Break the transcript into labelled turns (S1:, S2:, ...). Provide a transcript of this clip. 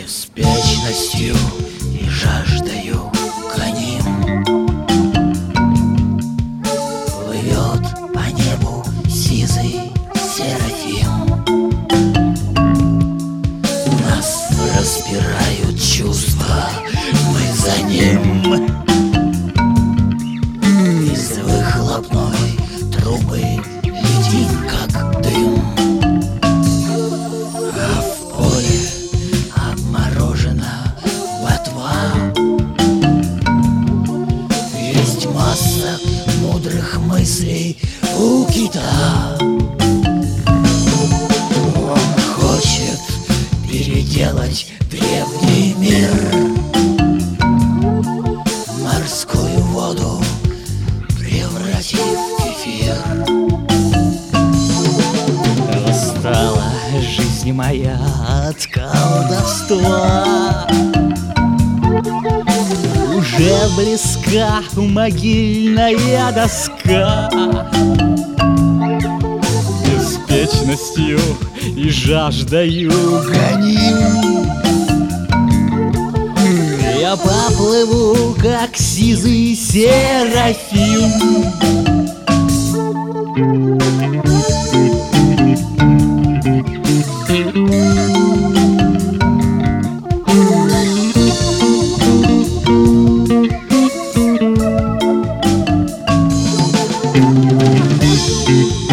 S1: Беспечностью и жаждою гоним, плывет по небу сизый серафим. Нас распирают чувства, мы за ним. Из выхлопной трубы летим, как дым. А в поле обморожена ботва. Есть масса мудрых мыслей у кита. Он хочет переделать древний мир, морскую воду превратив в кефир.
S2: Устала жизнь моя от колдовства, уже близка могильная доска. Беспечностью и жаждою гоним, я поплыву, как сизый серафим.
S1: Thank you.